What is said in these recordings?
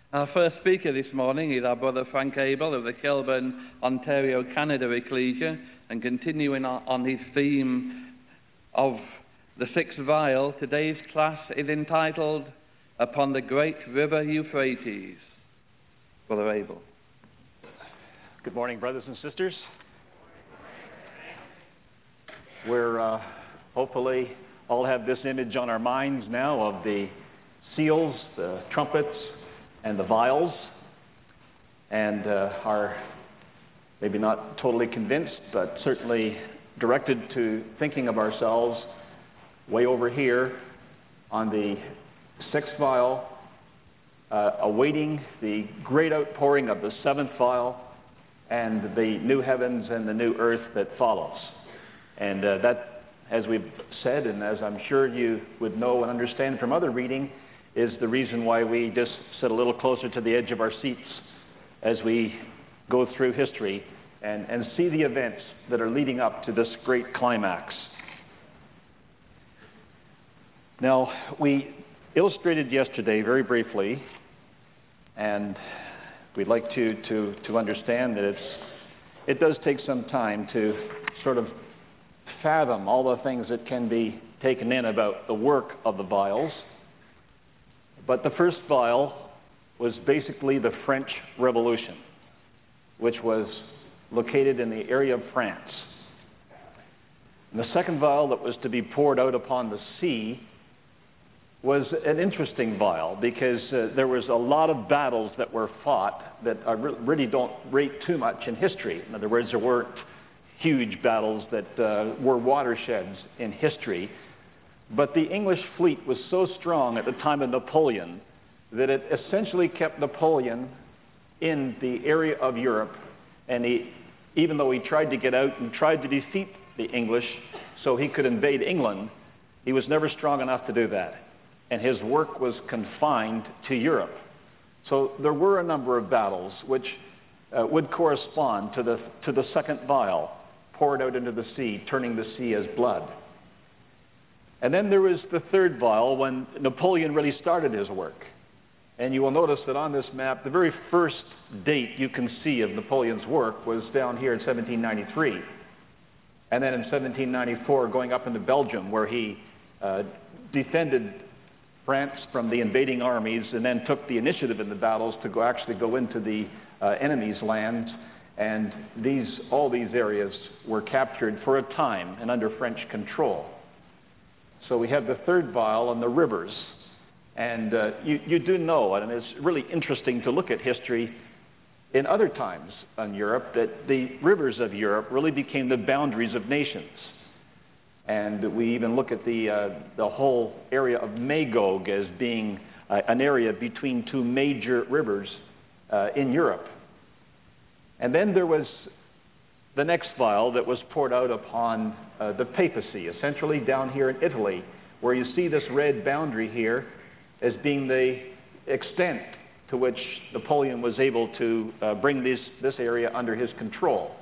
Our first speaker this morning is our brother Frank Abel of the Shelburne, Ontario, Canada Ecclesia, and continuing on his theme of the sixth vial, today's class is entitled Upon the Great River Euphrates. Brother Abel. Good morning, brothers and sisters. We're hopefully all have this image on our minds now of the seals, the trumpets, and the vials, and are maybe not totally convinced, but certainly directed to thinking of ourselves way over here on the sixth vial, awaiting the great outpouring of the seventh vial and the new heavens and the new earth that follows. And that, as we've said, and as I'm sure you would know and understand from other reading, is the reason why we just sit a little closer to the edge of our seats as we go through history and see the events that are leading up to this great climax. Now, we illustrated yesterday very briefly, and we'd like to understand that it does take some time to sort of fathom all the things that can be taken in about the work of the vials. But the first vial was basically the French Revolution, which was located in the area of France. And the second vial that was to be poured out upon the sea was an interesting vial because there was a lot of battles that were fought that I really don't rate too much in history. In other words, there weren't huge battles that were watersheds in history. But the English fleet was so strong at the time of Napoleon that it essentially kept Napoleon in the area of Europe. And even though he tried to get out and tried to defeat the English so he could invade England, he was never strong enough to do that. And his work was confined to Europe. So there were a number of battles which would correspond to the second vial, poured out into the sea, turning the sea as blood. And then there was the third vial when Napoleon really started his work. And you will notice that on this map, the very first date you can see of Napoleon's work was down here in 1793. And then in 1794, going up into Belgium, where he defended France from the invading armies and then took the initiative in the battles to actually go into the enemy's lands. And all these areas were captured for a time and under French control. So we have the third vial on the rivers. And you do know, and it's really interesting to look at history in other times in Europe, that the rivers of Europe really became the boundaries of nations. And we even look at the whole area of Magog as being an area between two major rivers in Europe. And then there was the next vial that was poured out upon the papacy, essentially down here in Italy, where you see this red boundary here as being the extent to which Napoleon was able to bring this area under his control.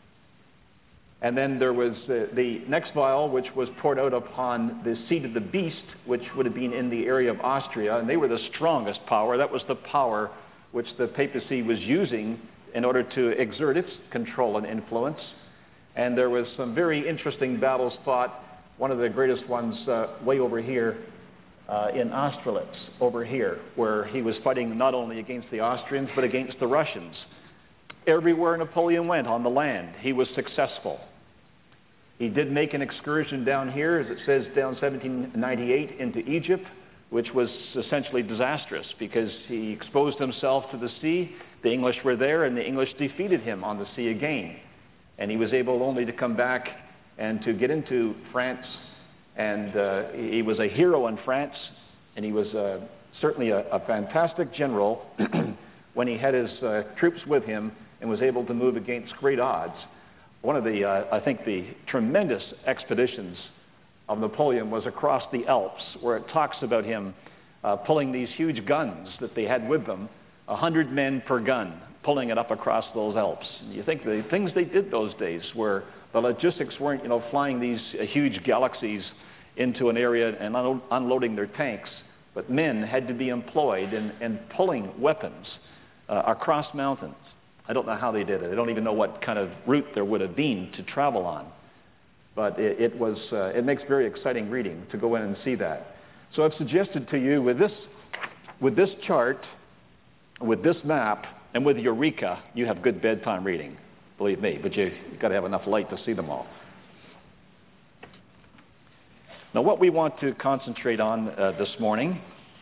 And then there was the next vial, which was poured out upon the seat of the beast, which would have been in the area of Austria, and they were the strongest power. That was the power which the papacy was using in order to exert its control and influence. And there was some very interesting battles fought. One of the greatest ones way over here in Austerlitz, over here, where he was fighting not only against the Austrians, but against the Russians. Everywhere Napoleon went on the land, he was successful. He did make an excursion down here, as it says, down 1798 into Egypt, which was essentially disastrous because he exposed himself to the sea. The English were there, and the English defeated him on the sea again. And he was able only to come back and to get into France. And he was a hero in France, and he was certainly a fantastic general when he had his troops with him and was able to move against great odds. One of the, I think, the tremendous expeditions of Napoleon was across the Alps, where it talks about him pulling these huge guns that they had with them, 100 men per gun, pulling it up across those Alps. And you think the things they did those days were, the logistics weren't, flying these huge galaxies into an area and unloading their tanks. but men had to be employed in pulling weapons across mountains. I don't know how they did it. I don't even know what kind of route there would have been to travel on. But it makes very exciting reading to go in and see that. So I've suggested to you with this chart, with this map, and with Eureka, you have good bedtime reading, believe me, but you've got to have enough light to see them all. Now, what we want to concentrate on this morning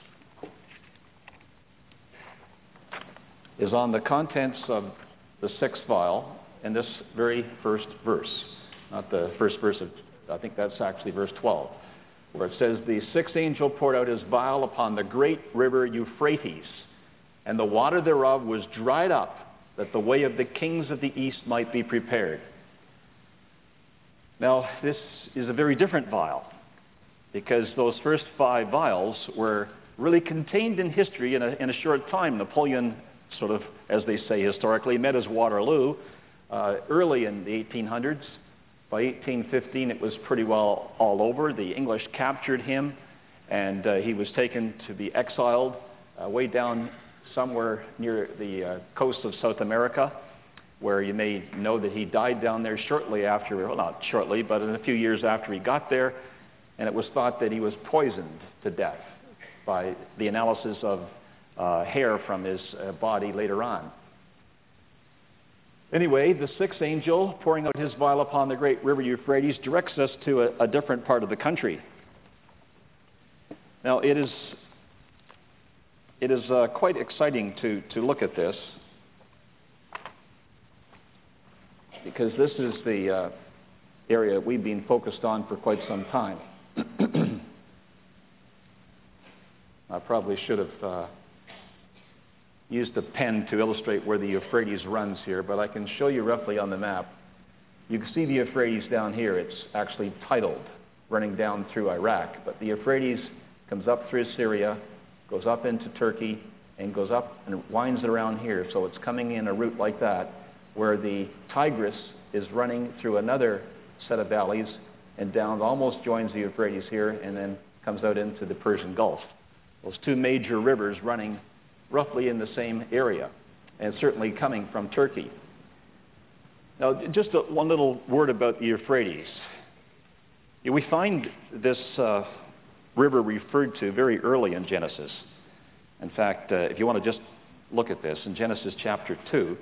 is on the contents of the sixth vial in this very first verse. Not the first verse of, I think that's actually verse 12, where it says, "The sixth angel poured out his vial upon the great river Euphrates, and the water thereof was dried up, that the way of the kings of the east might be prepared." Now, this is a very different vial, because those first 5 vials were really contained in history in a short time. Napoleon, sort of, as they say historically, met his Waterloo early in the 1800s. By 1815, it was pretty well all over. The English captured him, and he was taken to be exiled way down somewhere near the coast of South America, where you may know that he died down there shortly after, well, not shortly, but in a few years after he got there, and it was thought that he was poisoned to death by the analysis of hair from his body later on. Anyway, the sixth angel, pouring out his vial upon the great river Euphrates, directs us to a different part of the country. Now, it is quite exciting to look at this, because this is the area we've been focused on for quite some time. I probably should have used a pen to illustrate where the Euphrates runs here, but I can show you roughly on the map. You can see the Euphrates down here. It's actually titled, running down through Iraq, but the Euphrates comes up through Syria, goes up into Turkey, and goes up and winds around here. So it's coming in a route like that, where the Tigris is running through another set of valleys and down, almost joins the Euphrates here, and then comes out into the Persian Gulf. Those 2 major rivers running roughly in the same area, and certainly coming from Turkey. Now, just one little word about the Euphrates. We find this river referred to very early in Genesis. In fact, if you want to just look at this, in Genesis chapter 2,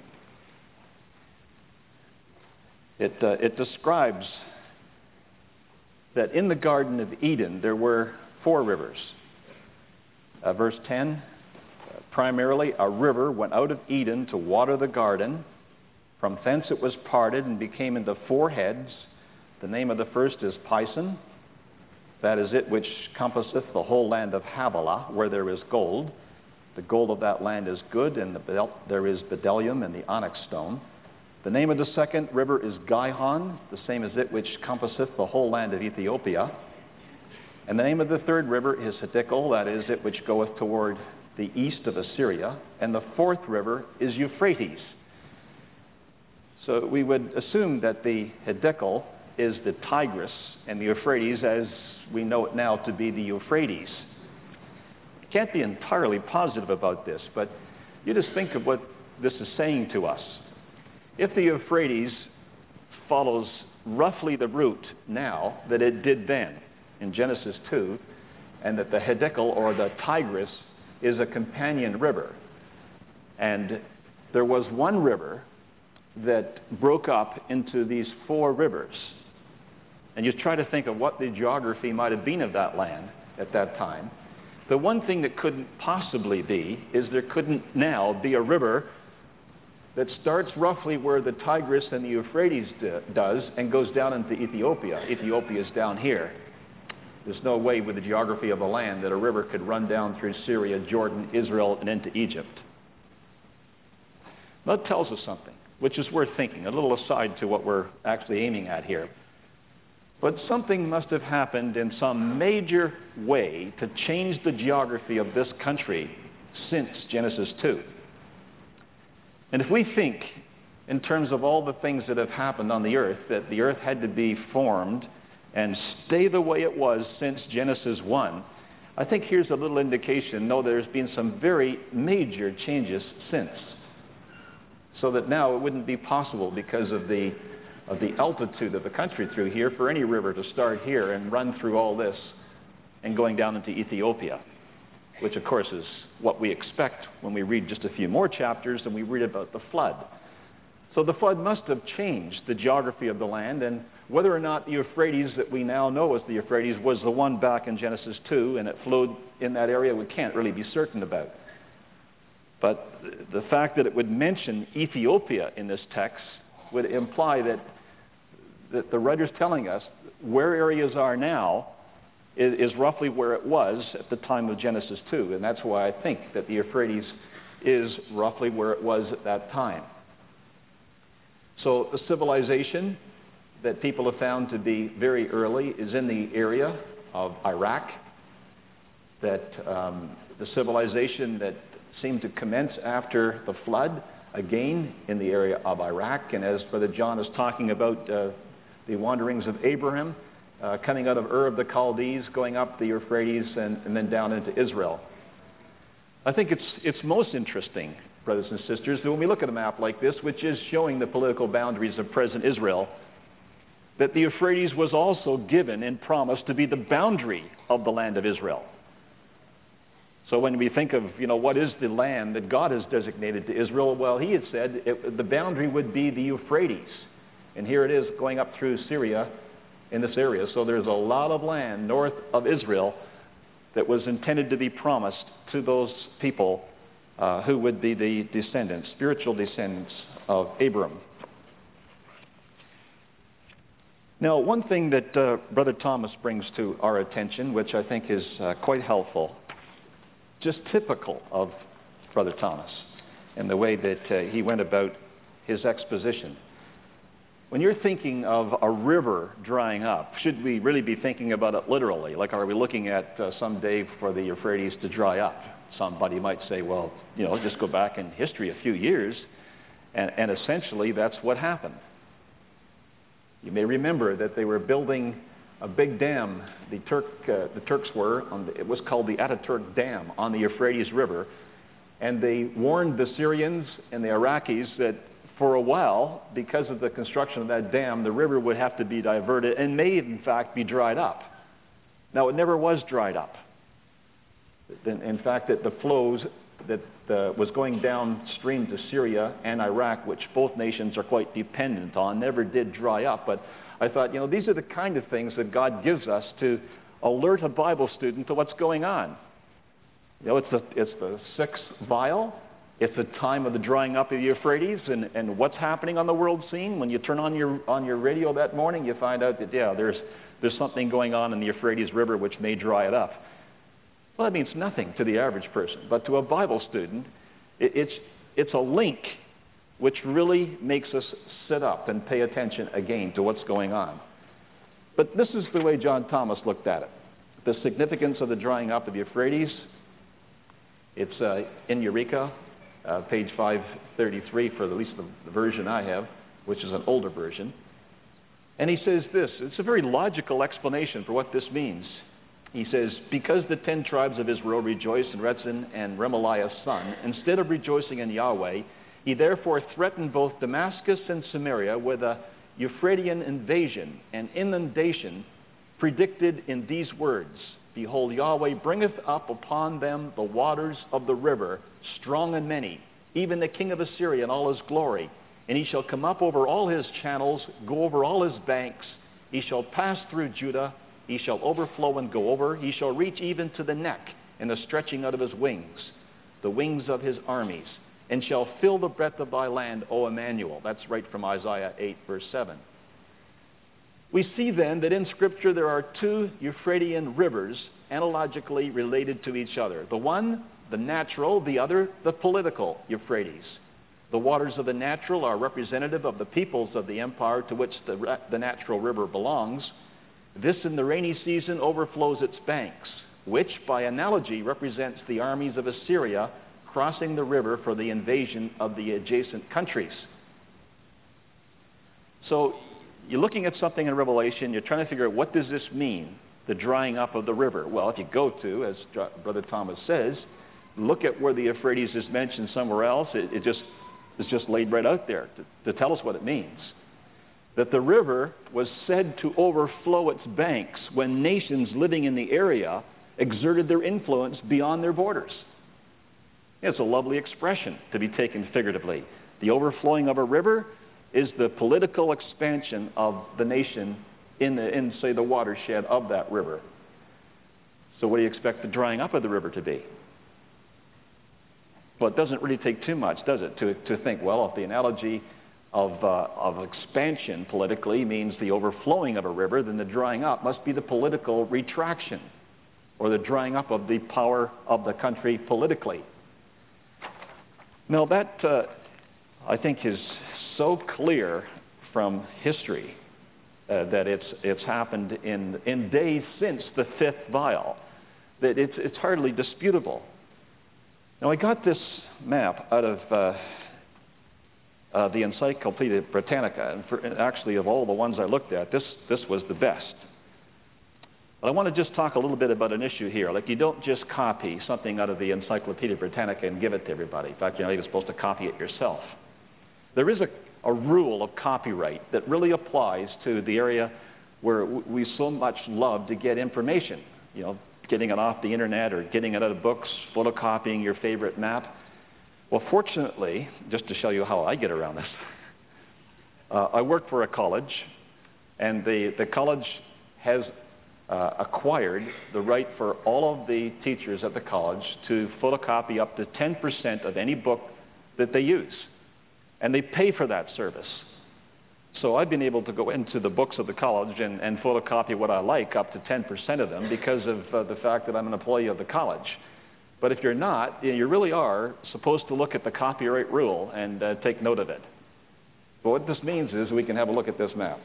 it describes that in the Garden of Eden there were 4 rivers. Verse 10, primarily a river went out of Eden to water the garden. From thence it was parted and became into 4 heads. The name of the first is Pison. That is it which compasseth the whole land of Havilah, where there is gold. The gold of that land is good, and there is bdellium and the onyx stone. The name of the second river is Gihon, the same as it which compasseth the whole land of Ethiopia. And the name of the third river is Hiddekel, that is it which goeth toward the east of Assyria. And the 4th river is Euphrates. So we would assume that the Hiddekel is the Tigris, and the Euphrates, as we know it now, to be the Euphrates. You can't be entirely positive about this, but you just think of what this is saying to us. If the Euphrates follows roughly the route now that it did then in Genesis 2, and that the Hiddekel, or the Tigris, is a companion river, and there was one river that broke up into these 4 rivers, and you try to think of what the geography might have been of that land at that time, the one thing that couldn't possibly be is there couldn't now be a river that starts roughly where the Tigris and the Euphrates does and goes down into Ethiopia. Ethiopia is down here. There's no way with the geography of the land that a river could run down through Syria, Jordan, Israel, and into Egypt. That tells us something, which is worth thinking, a little aside to what we're actually aiming at here. But something must have happened in some major way to change the geography of this country since Genesis 2. And if we think in terms of all the things that have happened on the earth, that the earth had to be formed and stay the way it was since Genesis 1, I think here's a little indication, no, there's been some very major changes since. So that now it wouldn't be possible because of the altitude of the country through here for any river to start here and run through all this and going down into Ethiopia, which of course is what we expect when we read just a few more chapters and we read about the flood. So the flood must have changed the geography of the land, and whether or not the Euphrates that we now know as the Euphrates was the one back in Genesis 2 and it flowed in that area, we can't really be certain about. But the fact that it would mention Ethiopia in this text would imply that the writer's telling us where areas are now is roughly where it was at the time of Genesis 2. And that's why I think that the Euphrates is roughly where it was at that time. So the civilization that people have found to be very early is in the area of Iraq. That the civilization that seemed to commence after the flood, again in the area of Iraq. And as Brother John is talking about the wanderings of Abraham, coming out of Ur of the Chaldees, going up the Euphrates, and then down into Israel. I think it's most interesting, brothers and sisters, that when we look at a map like this, which is showing the political boundaries of present Israel, that the Euphrates was also given and promised to be the boundary of the land of Israel. So when we think of, what is the land that God has designated to Israel, well, he had said the boundary would be the Euphrates. And here it is going up through Syria in this area. So there's a lot of land north of Israel that was intended to be promised to those people who would be the descendants, spiritual descendants of Abram. Now, one thing that Brother Thomas brings to our attention, which I think is quite helpful, just typical of Brother Thomas and the way that he went about his exposition. When you're thinking of a river drying up, should we really be thinking about it literally? Like, are we looking at some day for the Euphrates to dry up? Somebody might say, well, just go back in history a few years, and essentially that's what happened. You may remember that they were building a big dam. The Turks were, it was called the Ataturk Dam on the Euphrates River, and they warned the Syrians and the Iraqis that for a while, because of the construction of that dam, the river would have to be diverted and may in fact be dried up. Now, it never was dried up. In fact, that the flows that was going downstream to Syria and Iraq, which both nations are quite dependent on, never did dry up. But I thought, these are the kind of things that God gives us to alert a Bible student to what's going on. It's the sixth vial. It's the time of the drying up of the Euphrates, and what's happening on the world scene. When you turn on your radio that morning, you find out that, there's something going on in the Euphrates River which may dry it up. Well, that means nothing to the average person, but to a Bible student, it's a link which really makes us sit up and pay attention again to what's going on. But this is the way John Thomas looked at it. The significance of the drying up of the Euphrates, it's in Eureka, page 533 for at least the version I have, which is an older version. And he says this, it's a very logical explanation for what this means. He says, because the 10 tribes of Israel rejoiced in Rezin and Remaliah's son, instead of rejoicing in Yahweh, he therefore threatened both Damascus and Samaria with a Euphratean invasion and inundation predicted in these words, behold, Yahweh bringeth up upon them the waters of the river, strong and many, even the king of Assyria in all his glory. And he shall come up over all his channels, go over all his banks. He shall pass through Judah. He shall overflow and go over. He shall reach even to the neck in the stretching out of his wings, the wings of his armies, and shall fill the breadth of thy land, O Emmanuel. That's right from Isaiah 8, verse 7. We see then that in Scripture there are two Euphratean rivers analogically related to each other. The one, the natural, the other, the political Euphrates. The waters of the natural are representative of the peoples of the empire to which the natural river belongs. This in the rainy season overflows its banks, which by analogy represents the armies of Assyria crossing the river for the invasion of the adjacent countries. So you're looking at something in Revelation, you're trying to figure out what does this mean? the drying up of the river? Well, if you go to, as Brother Thomas says, look at where the Euphrates is mentioned somewhere else. It's just laid right out there to tell us what it means. That the river was said to overflow its banks when nations living in the area exerted their influence beyond their borders. It's a lovely expression to be taken figuratively. The overflowing of a river is the political expansion of the nation in, say, the watershed of that river. So what do you expect the drying up of the river to be? Well, it doesn't really take too much, does it, to think, well, if the analogy of expansion politically means the overflowing of a river, then the drying up must be the political retraction, or the drying up of the power of the country politically. Now that, I think, is so clear from history that it's happened in days since the fifth vial, that it's hardly disputable. Now I got this map out of the Encyclopedia Britannica, and actually of all the ones I looked at, this was the best. But I want to just talk a little bit about an issue here. Like, you don't just copy something out of the Encyclopedia Britannica and give it to everybody. In fact, you're not even supposed to copy it yourself. There is a rule of copyright that really applies to the area where we so much love to get information. You know, getting it off the internet or getting it out of books, photocopying your favorite map. Well, fortunately, just to show you how I get around this, I work for a college, and the college has acquired the right for all of the teachers at the college to photocopy up to 10% of any book that they use. And they pay for that service. So I've been able to go into the books of the college and photocopy what I like, up to 10% of them, because of the fact that I'm an employee of the college. But if you're not, you really are supposed to look at the copyright rule and take note of it. But what this means is we can have a look at this map.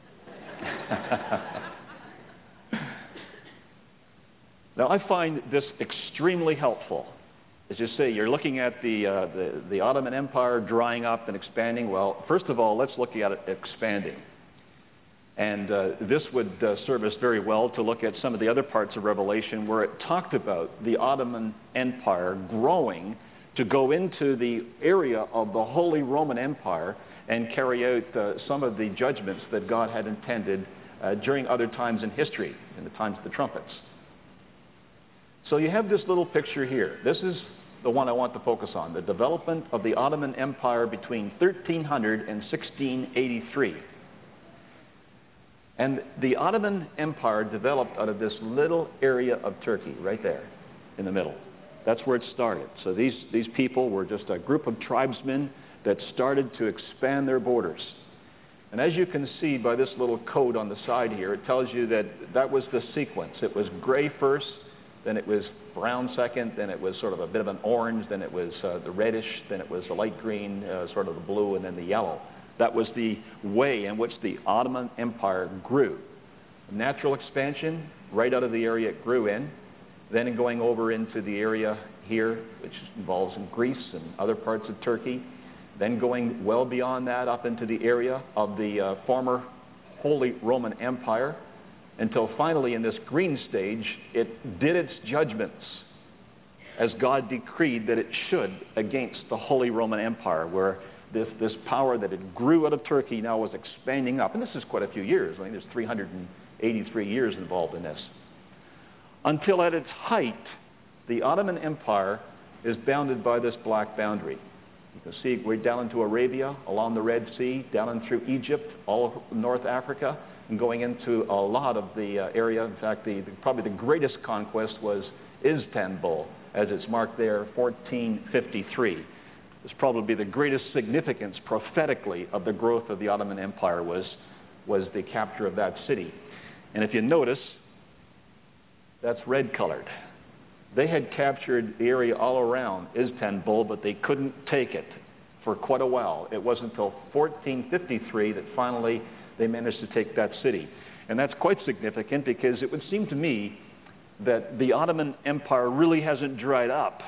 Now, I find this extremely helpful. As you say, you're looking at the Ottoman Empire drying up and expanding. Well, first of all, let's look at it expanding. And this would serve us very well to look at some of the other parts of Revelation where it talked about the Ottoman Empire growing to go into the area of the Holy Roman Empire and carry out some of the judgments that God had intended during other times in history, in the times of the trumpets. So you have this little picture here. This is the one I want to focus on, the development of the Ottoman Empire between 1300 and 1683. And the Ottoman Empire developed out of this little area of Turkey right there in the middle. That's where it started. So these people were just a group of tribesmen that started to expand their borders. And as you can see by this little code on the side here, it tells you that that was the sequence. It was gray first, then it was brown second, then it was sort of a bit of an orange, then it was the reddish, then it was the light green, sort of the blue, and then the yellow. That was the way in which the Ottoman Empire grew. Natural expansion, right out of the area it grew in, then going over into the area here, which involves in Greece and other parts of Turkey, then going well beyond that up into the area of the former Holy Roman Empire, until finally in this green stage, it did its judgments as God decreed that it should against the Holy Roman Empire, where this power that it grew out of Turkey now was expanding up. And this is quite a few years. I mean, there's 383 years involved in this. Until at its height, the Ottoman Empire is bounded by this black boundary. You can see we're down into Arabia, along the Red Sea, down and through Egypt, all of North Africa, and going into a lot of the area. In fact, probably the greatest conquest was Istanbul, as it's marked there, 1453. It's probably the greatest significance prophetically of the growth of the Ottoman Empire was the capture of that city. And if you notice, that's red colored. They had captured the area all around Istanbul, but they couldn't take it for quite a while. It wasn't until 1453 that finally they managed to take that city. And that's quite significant because it would seem to me that the Ottoman Empire really hasn't dried up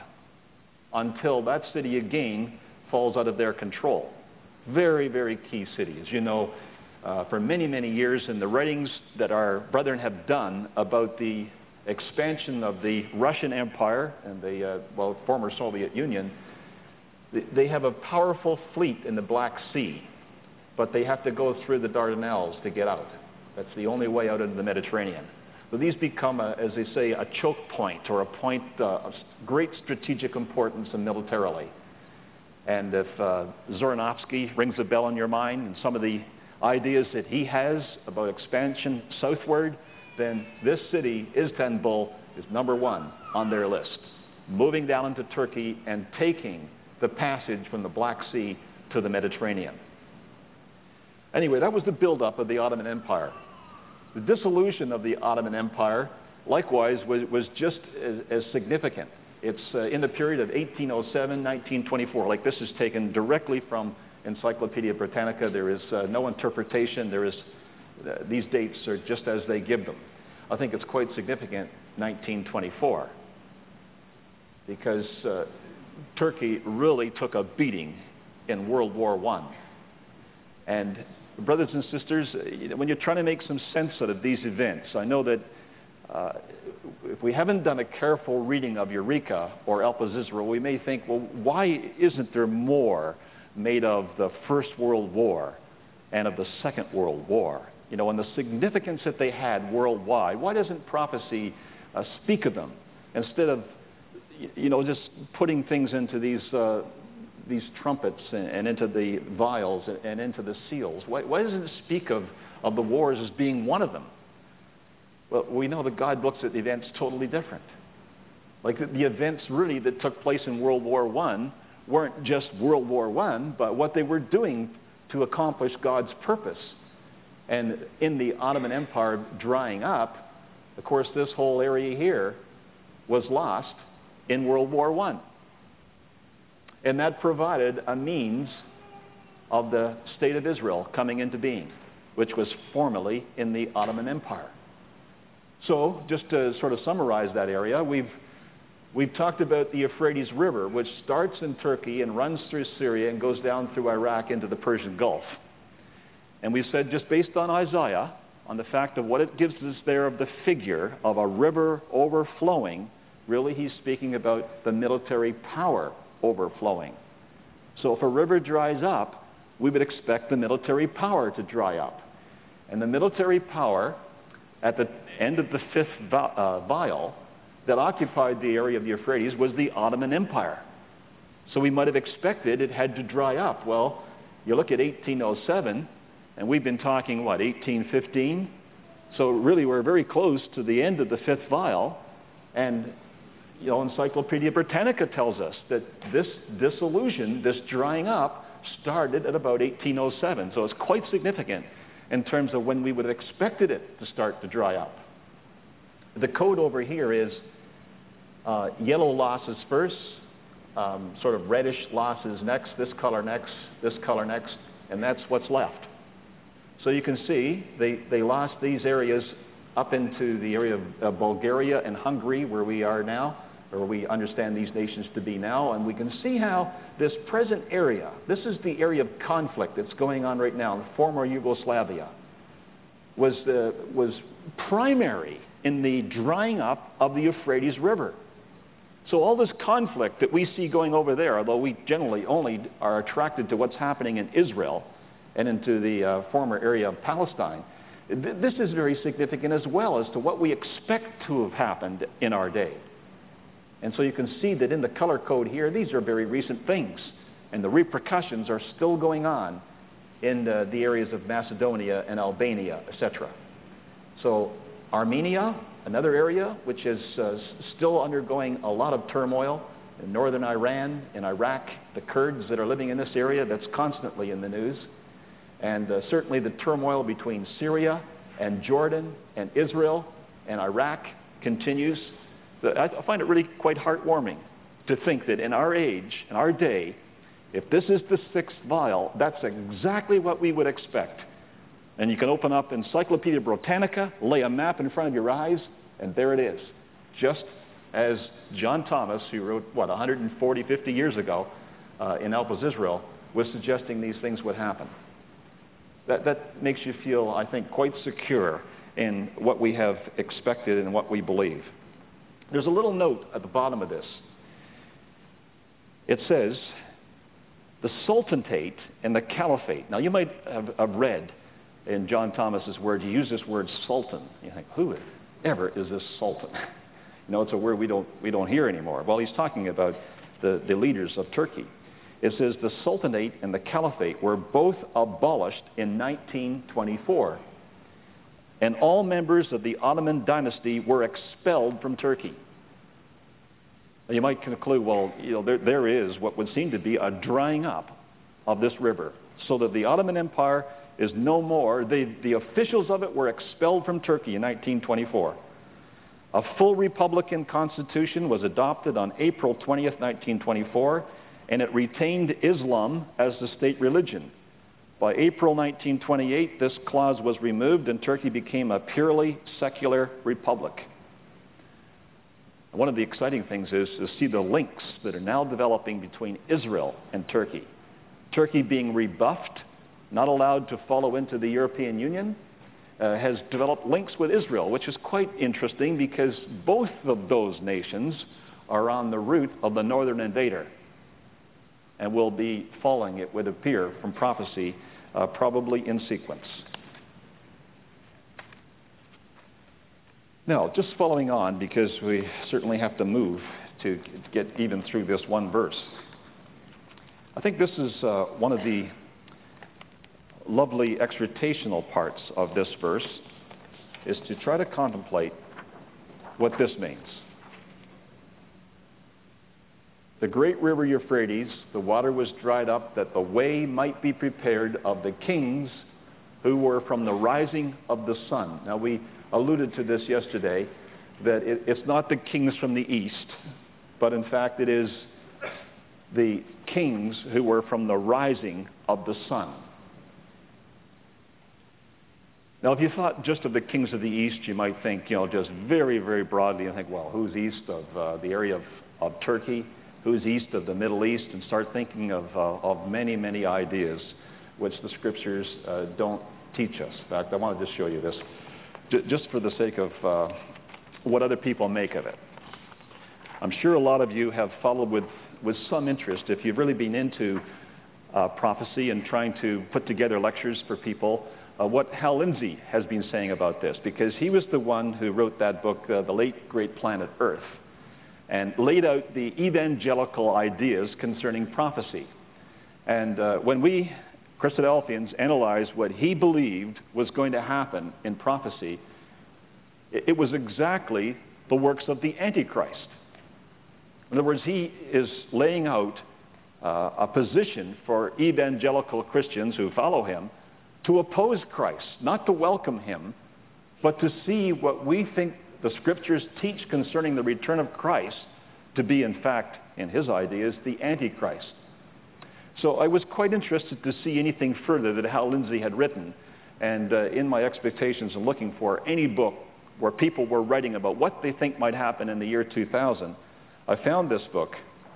until that city again falls out of their control. Very, very key city. As you know, for many, many years, in the writings that our brethren have done about the expansion of the Russian Empire and the former Soviet Union, they have a powerful fleet in the Black Sea, but they have to go through the Dardanelles to get out. That's the only way out into the Mediterranean. So these become, as they say, a choke point, or a point of great strategic importance militarily. And if Zhirinovsky rings a bell in your mind, and some of the ideas that he has about expansion southward, then this city, Istanbul, is #1 on their list. Moving down into Turkey and taking the passage from the Black Sea to the Mediterranean. Anyway, that was the buildup of the Ottoman Empire. The dissolution of the Ottoman Empire, likewise, was just as significant. It's in the period of 1807, 1924. Like, this is taken directly from Encyclopedia Britannica. There is no interpretation. These dates are just as they give them. I think it's quite significant, 1924, because Turkey really took a beating in World War I. And brothers and sisters, when you're trying to make some sense out of these events, I know that if we haven't done a careful reading of Eureka or Elpis Israel, we may think, well, why isn't there more made of the First World War and of the Second World War? You know, and the significance that they had worldwide. Why doesn't prophecy speak of them instead of, you know, just putting things into these trumpets and into the vials and into the seals? Why doesn't it speak of the wars as being one of them? Well, we know that God looks at the events totally different. Like, the events really that took place in World War I weren't just World War I, but what they were doing to accomplish God's purpose. And in the Ottoman Empire drying up, of course, this whole area here was lost in World War I. And that provided a means of the state of Israel coming into being, which was formerly in the Ottoman Empire. So, just to sort of summarize that area, we've talked about the Euphrates River, which starts in Turkey and runs through Syria and goes down through Iraq into the Persian Gulf. And we said, just based on Isaiah, on the fact of what it gives us there of the figure of a river overflowing, really he's speaking about the military power overflowing. So if a river dries up, we would expect the military power to dry up. And the military power at the end of the fifth vial that occupied the area of the Euphrates was the Ottoman Empire. So we might have expected it had to dry up. Well, you look at 1807, and we've been talking, what, 1815? So really we're very close to the end of the fifth vial. And, you know, Encyclopedia Britannica tells us that this dissolution, this drying up, started at about 1807. So it's quite significant in terms of when we would have expected it to start to dry up. The code over here is yellow losses first, sort of reddish losses next, this color next, and that's what's left. So you can see they lost these areas up into the area of Bulgaria and Hungary, where we are now, or we understand these nations to be now, and we can see how this present area, this is the area of conflict that's going on right now in former Yugoslavia, was primary in the drying up of the Euphrates River. So all this conflict that we see going over there, although we generally only are attracted to what's happening in Israel and into the former area of Palestine, this is very significant as well as to what we expect to have happened in our day. And so you can see that in the color code here, these are very recent things, and the repercussions are still going on in the areas of Macedonia and Albania, etc. So Armenia, another area which is still undergoing a lot of turmoil, in northern Iran, in Iraq, the Kurds that are living in this area, that's constantly in the news. And certainly the turmoil between Syria and Jordan and Israel and Iraq continues. I find it really quite heartwarming to think that in our age, in our day, if this is the sixth vial, that's exactly what we would expect. And you can open up Encyclopedia Britannica, lay a map in front of your eyes, and there it is. Just as John Thomas, who wrote, 140, 50 years ago in Elpis Israel, was suggesting these things would happen. That makes you feel, I think, quite secure in what we have expected and what we believe. There's a little note at the bottom of this. It says, the Sultanate and the Caliphate. Now, you might have read in John Thomas's words, he used this word sultan. You think, who ever is this sultan? You know, it's a word we don't hear anymore. Well, he's talking about the leaders of Turkey. It says the Sultanate and the Caliphate were both abolished in 1924. And all members of the Ottoman dynasty were expelled from Turkey. And you might conclude, well, you know, there is what would seem to be a drying up of this river, so that the Ottoman Empire is no more. The officials of it were expelled from Turkey in 1924. A full republican constitution was adopted on April 20th, 1924, and it retained Islam as the state religion. By April 1928, this clause was removed and Turkey became a purely secular republic. One of the exciting things is to see the links that are now developing between Israel and Turkey. Turkey being rebuffed, not allowed to follow into the European Union, has developed links with Israel, which is quite interesting because both of those nations are on the route of the northern invader and will be following, it would appear from prophecy, probably in sequence. Now, just following on, because we certainly have to move to get even through this one verse. I think this is one of the lovely exhortational parts of this verse, is to try to contemplate what this means. The great river Euphrates, the water was dried up that the way might be prepared of the kings who were from the rising of the sun. Now, we alluded to this yesterday, that it's not the kings from the east, but in fact it is the kings who were from the rising of the sun. Now, if you thought just of the kings of the east, you might think, you know, just very, very broadly, and think, well, who's east of the area of Turkey? Who's east of the Middle East? And start thinking of many, many ideas which the scriptures don't teach us. In fact, I want to just show you this, just for the sake of what other people make of it. I'm sure a lot of you have followed with some interest, if you've really been into prophecy and trying to put together lectures for people, what Hal Lindsey has been saying about this, because he was the one who wrote that book, The Late Great Planet Earth, and laid out the evangelical ideas concerning prophecy. And when we Christadelphians analyzed what he believed was going to happen in prophecy, it was exactly the works of the Antichrist. In other words, he is laying out a position for evangelical Christians who follow him to oppose Christ, not to welcome him, but to see what we think the scriptures teach concerning the return of Christ to be, in fact, in his ideas, the Antichrist. So I was quite interested to see anything further that Hal Lindsey had written, and in my expectations and looking for any book where people were writing about what they think might happen in the year 2000, I found this book,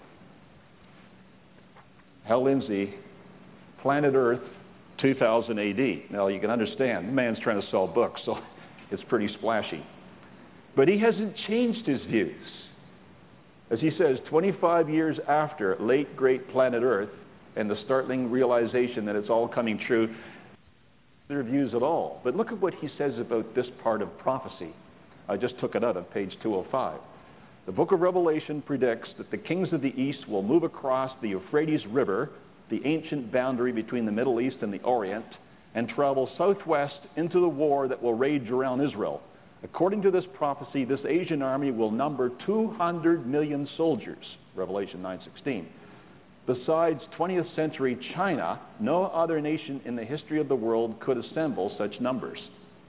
Hal Lindsey, Planet Earth, 2000 AD. Now, you can understand, the man's trying to sell books, so it's pretty splashy. But he hasn't changed his views. As he says, 25 years after late great planet Earth and the startling realization that it's all coming true, their views at all. But look at what he says about this part of prophecy. I just took it out of page 205. The book of Revelation predicts that the kings of the east will move across the Euphrates River, the ancient boundary between the Middle East and the Orient, and travel southwest into the war that will rage around Israel. According to this prophecy, this Asian army will number 200 million soldiers, Revelation 9:16. Besides 20th century China, no other nation in the history of the world could assemble such numbers.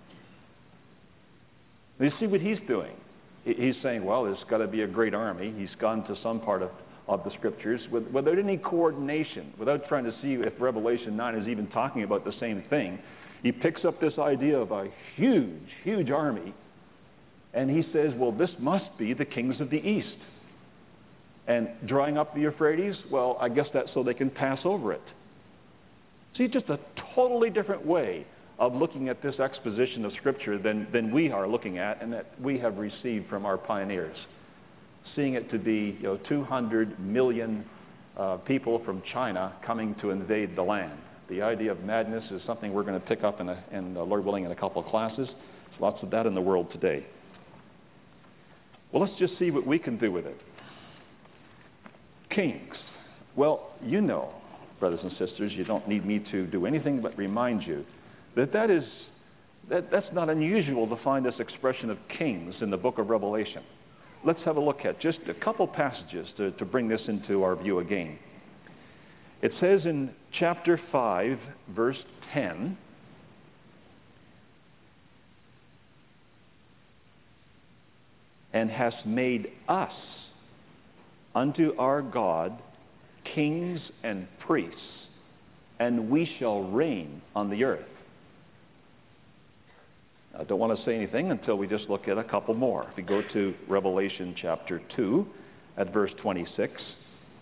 You see what he's doing. He's saying, well, there's got to be a great army. He's gone to some part of the scriptures without any coordination, without trying to see if Revelation 9 is even talking about the same thing. He picks up this idea of a huge, huge army, and he says, well, this must be the kings of the east. And drying up the Euphrates, well, I guess that's so they can pass over it. See, just a totally different way of looking at this exposition of Scripture than we are looking at and that we have received from our pioneers. Seeing it to be 200 million people from China coming to invade the land. The idea of madness is something we're going to pick up in Lord willing, in a couple of classes. There's lots of that in the world today. Well, let's just see what we can do with it. Kings. Well, you know, brothers and sisters, you don't need me to do anything but remind you that that's not unusual to find this expression of kings in the book of Revelation. Let's have a look at just a couple passages to bring this into our view again. It says in chapter 5, verse 10, and hast made us unto our God kings and priests, and we shall reign on the earth. I don't want to say anything until we just look at a couple more. If we go to Revelation chapter 2 at verse 26,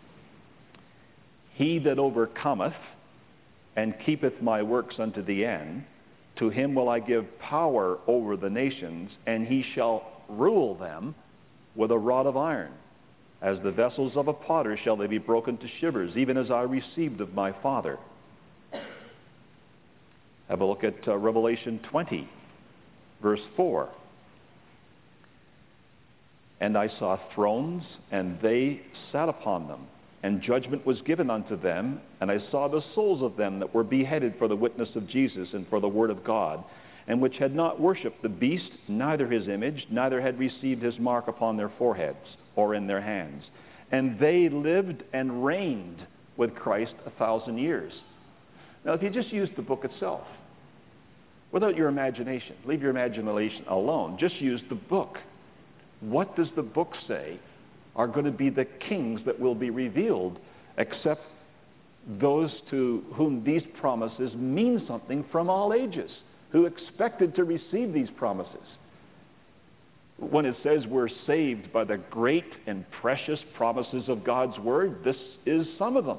he that overcometh and keepeth my works unto the end, to him will I give power over the nations, and he shall rule them with a rod of iron. As the vessels of a potter shall they be broken to shivers, even as I received of my Father. Have a look at Revelation 20. Verse 4, and I saw thrones, and they sat upon them, and judgment was given unto them, and I saw the souls of them that were beheaded for the witness of Jesus and for the word of God, and which had not worshipped the beast, neither his image, neither had received his mark upon their foreheads or in their hands. And they lived and reigned with Christ 1,000 years. Now, if you just use the book itself, without your imagination, leave your imagination alone, just use the book. What does the book say are going to be the kings that will be revealed, except those to whom these promises mean something from all ages, who expected to receive these promises? When it says we're saved by the great and precious promises of God's word, this is some of them.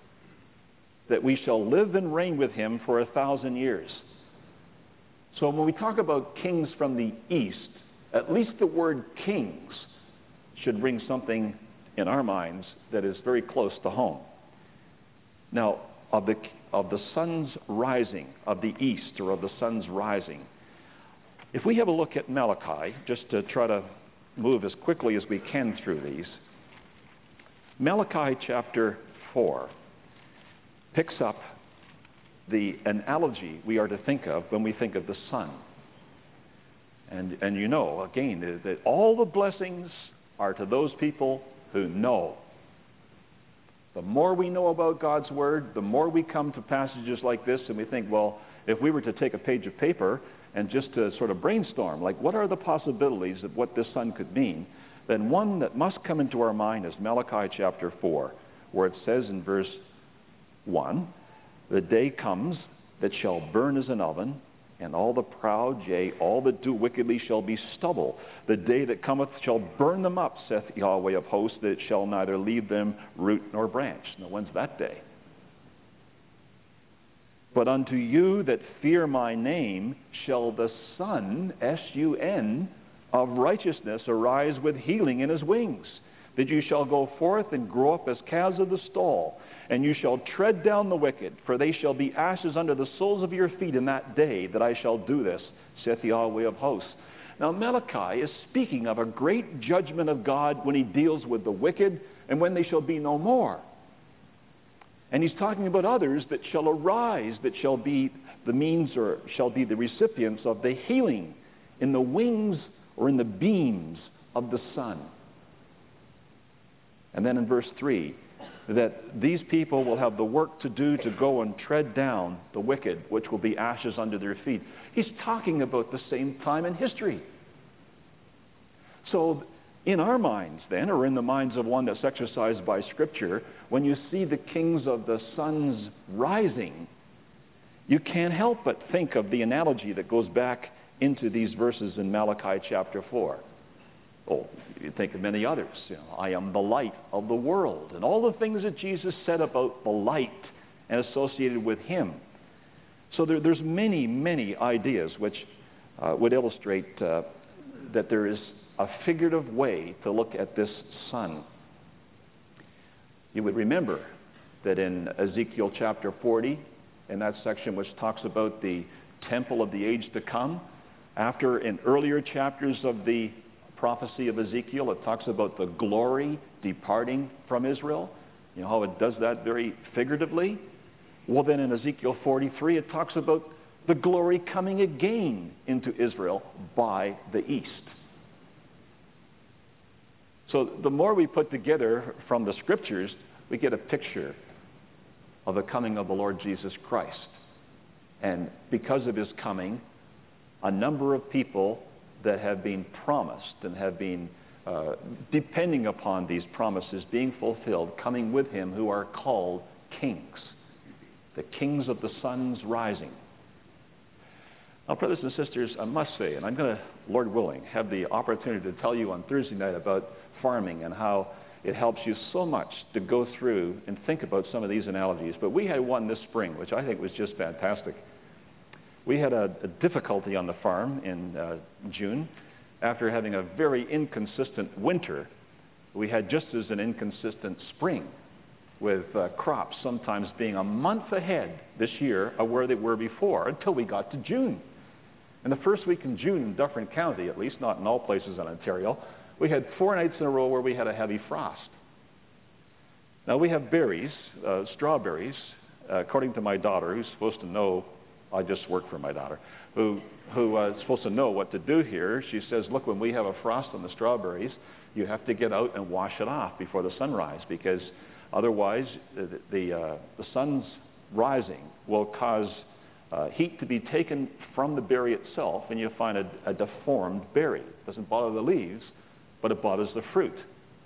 That we shall live and reign with him for 1,000 years. So when we talk about kings from the east, at least the word kings should bring something in our minds that is very close to home. Now, of the sun's rising, of the east, or of the sun's rising, if we have a look at Malachi, just to try to move as quickly as we can through these, Malachi chapter 4 picks up the analogy we are to think of when we think of the sun. And you know, again, that all the blessings are to those people who know. The more we know about God's word, the more we come to passages like this and we think, well, if we were to take a page of paper and just to sort of brainstorm, like what are the possibilities of what this sun could mean, then one that must come into our mind is Malachi chapter 4, where it says in verse 1, the day comes that shall burn as an oven, and all the proud, yea, all that do wickedly shall be stubble. The day that cometh shall burn them up, saith Yahweh of hosts, that it shall neither leave them root nor branch. Now, when's that day? But unto you that fear my name shall the Son, S-U-N, of righteousness arise with healing in his wings. That you shall go forth and grow up as calves of the stall, and you shall tread down the wicked, for they shall be ashes under the soles of your feet in that day that I shall do this, saith Yahweh of hosts. Now Malachi is speaking of a great judgment of God when he deals with the wicked and when they shall be no more. And he's talking about others that shall arise, that shall be the means or shall be the recipients of the healing in the wings or in the beams of the sun. And then in verse 3, that these people will have the work to do to go and tread down the wicked, which will be ashes under their feet. He's talking about the same time in history. So in our minds then, or in the minds of one that's exercised by Scripture, when you see the kings of the sun's rising, you can't help but think of the analogy that goes back into these verses in Malachi chapter 4. Oh, you think of many others. You know, I am the light of the world. And all the things that Jesus said about the light and associated with him. So there's many, many ideas which would illustrate that there is a figurative way to look at this sun. You would remember that in Ezekiel chapter 40, in that section which talks about the temple of the age to come, after in earlier chapters of the prophecy of Ezekiel, it talks about the glory departing from Israel. You know how it does that very figuratively? Well, then in Ezekiel 43, it talks about the glory coming again into Israel by the east. So the more we put together from the scriptures, we get a picture of the coming of the Lord Jesus Christ. And because of his coming, a number of people that have been promised and have been depending upon these promises being fulfilled, coming with him, who are called kings. The kings of the sun's rising. Now, brothers and sisters, I must say, and I'm going to, Lord willing, have the opportunity to tell you on Thursday night about farming and how it helps you so much to go through and think about some of these analogies. But we had one this spring, which I think was just fantastic. We had a difficulty on the farm in June. After having a very inconsistent winter, we had just as an inconsistent spring, with crops sometimes being a month ahead this year of where they were before, until we got to June. And the first week in June in Dufferin County, at least not in all places in Ontario, we had 4 nights in a row where we had a heavy frost. Now we have berries, strawberries, according to my daughter, who's supposed to know, I just work for my daughter, who is supposed to know what to do here. She says, look, when we have a frost on the strawberries, you have to get out and wash it off before the sunrise, because otherwise the sun's rising will cause heat to be taken from the berry itself, and you find a deformed berry. It doesn't bother the leaves, but it bothers the fruit.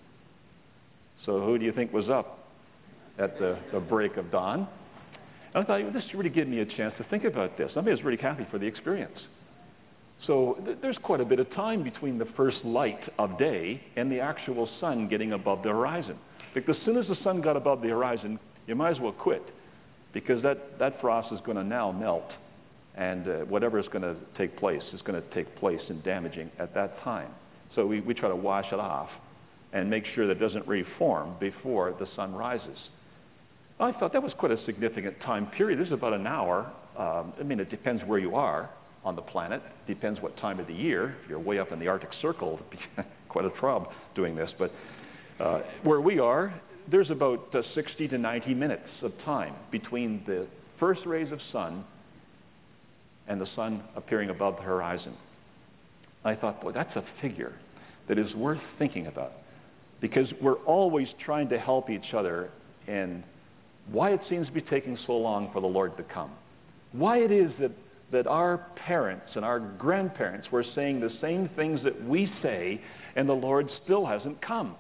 So who do you think was up at the break of dawn? And I thought, this really gave me a chance to think about this. I was really happy for the experience. So there's quite a bit of time between the first light of day and the actual sun getting above the horizon. Because as soon as the sun got above the horizon, you might as well quit, because that frost is going to now melt, and whatever is going to take place is going to take place in damaging at that time. So we try to wash it off and make sure that it doesn't reform before the sun rises. I thought that was quite a significant time period. This is about an hour. It depends where you are on the planet. Depends what time of the year. If you're way up in the Arctic Circle, it'd be quite a trouble doing this. But where we are, there's about 60 to 90 minutes of time between the first rays of sun and the sun appearing above the horizon. I thought, boy, that's a figure that is worth thinking about, because we're always trying to help each other in why it seems to be taking so long for the Lord to come. Why it is that our parents and our grandparents were saying the same things that we say, and the Lord still hasn't come.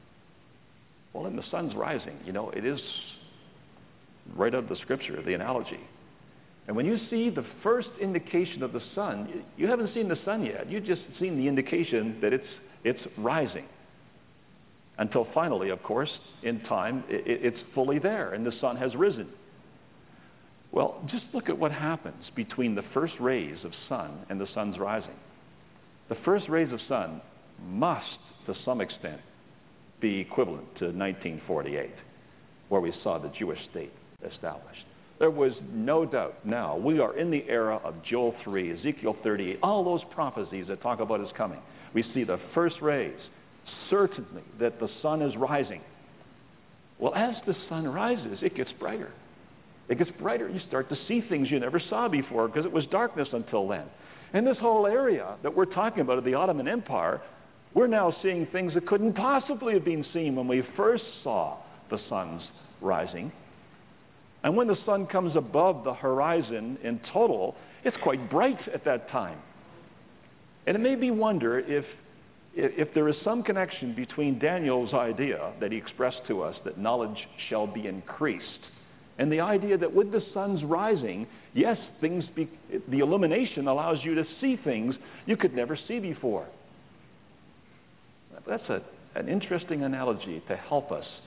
Well, in the sun's rising, it is right out of the scripture, the analogy. And when you see the first indication of the sun, you haven't seen the sun yet. You've just seen the indication that it's rising. Until finally, of course, in time, it's fully there and the sun has risen. Well, just look at what happens between the first rays of sun and the sun's rising. The first rays of sun must, to some extent, be equivalent to 1948, where we saw the Jewish state established. There was no doubt. Now, we are in the era of Joel 3, Ezekiel 38, all those prophecies that talk about his coming. We see the first rays, certainly that the sun is rising. Well, as the sun rises, it gets brighter. It gets brighter. You start to see things you never saw before, because it was darkness until then. And this whole area that we're talking about of the Ottoman Empire, we're now seeing things that couldn't possibly have been seen when we first saw the sun's rising. And when the sun comes above the horizon in total, it's quite bright at that time. And it made me wonder if there is some connection between Daniel's idea that he expressed to us, that knowledge shall be increased, and the idea that with the sun's rising, yes, the illumination allows you to see things you could never see before. That's an interesting analogy to help us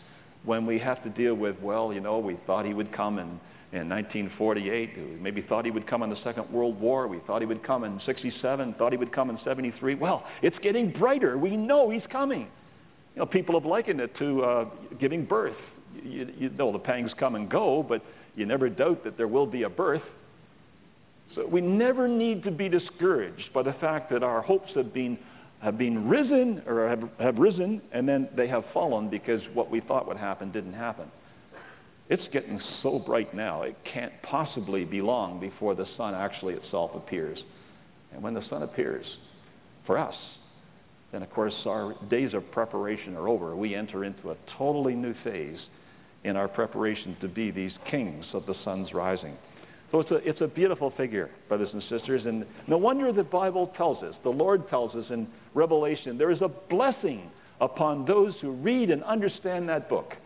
when we have to deal with, well, you know, we thought he would come in 1948. We maybe thought he would come in the Second World War. We thought he would come in 67, thought he would come in 73. Well, it's getting brighter. We know he's coming. You know, people have likened it to giving birth. You know the pangs come and go, but you never doubt that there will be a birth. So we never need to be discouraged by the fact that our hopes have been risen, or have risen, and then they have fallen because what we thought would happen didn't happen. It's getting so bright now, it can't possibly be long before the sun actually itself appears. And when the sun appears, for us, then of course our days of preparation are over. We enter into a totally new phase in our preparation to be these kings of the sun's rising. So it's a beautiful figure, brothers and sisters, and no wonder the Bible tells us, the Lord tells us in Revelation, there is a blessing upon those who read and understand that book.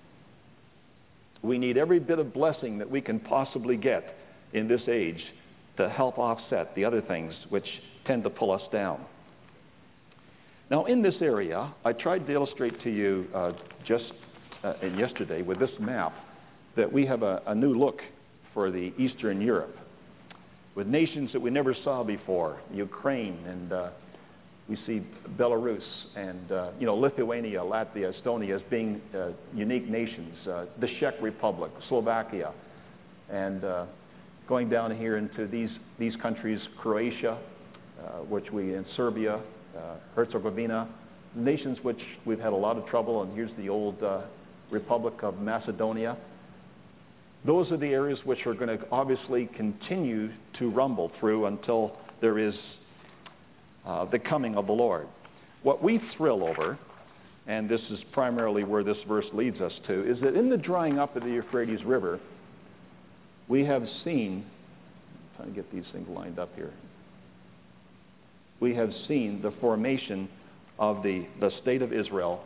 We need every bit of blessing that we can possibly get in this age to help offset the other things which tend to pull us down. Now, in this area, I tried to illustrate to you yesterday with this map that we have a new look for the Eastern Europe, with nations that we never saw before, Ukraine, and we see Belarus, and Lithuania, Latvia, Estonia as being unique nations, the Czech Republic, Slovakia, and going down here into these countries, Croatia, and Serbia, Herzegovina, nations which we've had a lot of trouble, and here's the old Republic of Macedonia. Those are the areas which are going to obviously continue to rumble through until there is the coming of the Lord. What we thrill over, and this is primarily where this verse leads us to, is that in the drying up of the Euphrates River, we have seen, I'm trying to get these things lined up here, we have seen the formation of the state of Israel,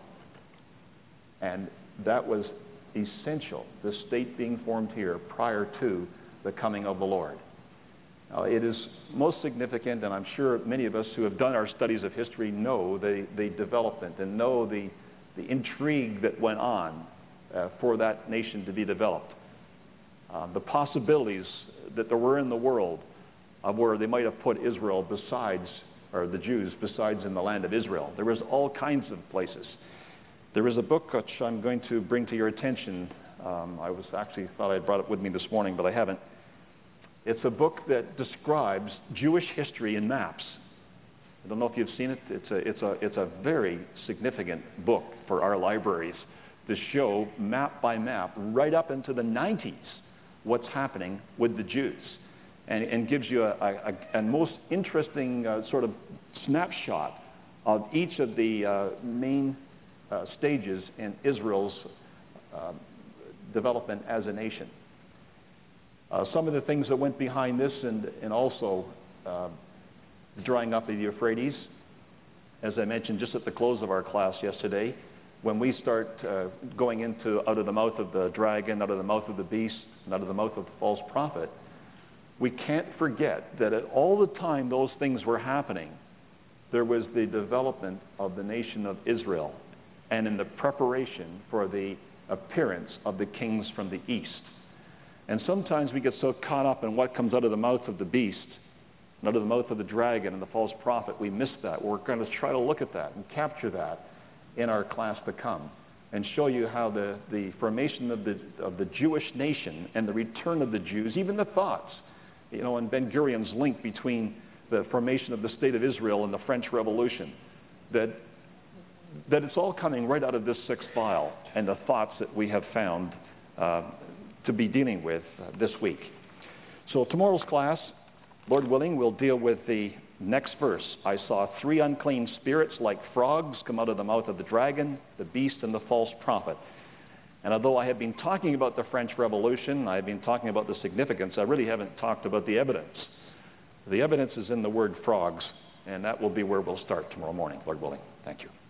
and that was essential, the state being formed here prior to the coming of the Lord. It is most significant, and I'm sure many of us who have done our studies of history know the development and know the intrigue that went on for that nation to be developed. The possibilities that there were in the world of where they might have put Israel besides, or the Jews besides in the land of Israel. There was all kinds of places. There is a book which I'm going to bring to your attention. I was actually thought I'd brought it with me this morning, but I haven't. It's a book that describes Jewish history in maps. I don't know if you've seen it. It's a very significant book for our libraries to show map by map right up into the 90s what's happening with the Jews, and gives you a most interesting sort of snapshot of each of the main stages in Israel's development as a nation. Some of the things that went behind this, and also the drying up of the Euphrates, as I mentioned just at the close of our class yesterday, when we start going into out of the mouth of the dragon, out of the mouth of the beast, and out of the mouth of the false prophet, we can't forget that at all the time those things were happening, there was the development of the nation of Israel, and in the preparation for the appearance of the kings from the east. And sometimes we get so caught up in what comes out of the mouth of the beast, and out of the mouth of the dragon and the false prophet, we miss that. We're going to try to look at that and capture that in our class to come, and show you how the formation of the Jewish nation and the return of the Jews, even the thoughts, and Ben-Gurion's link between the formation of the state of Israel and the French Revolution, that it's all coming right out of this sixth vial and the thoughts that we have found to be dealing with this week. So tomorrow's class, Lord willing, we'll deal with the next verse. I saw 3 unclean spirits like frogs come out of the mouth of the dragon, the beast, and the false prophet. And although I have been talking about the French Revolution, I've been talking about the significance, I really haven't talked about the evidence. The evidence is in the word frogs, and that will be where we'll start tomorrow morning, Lord willing. Thank you.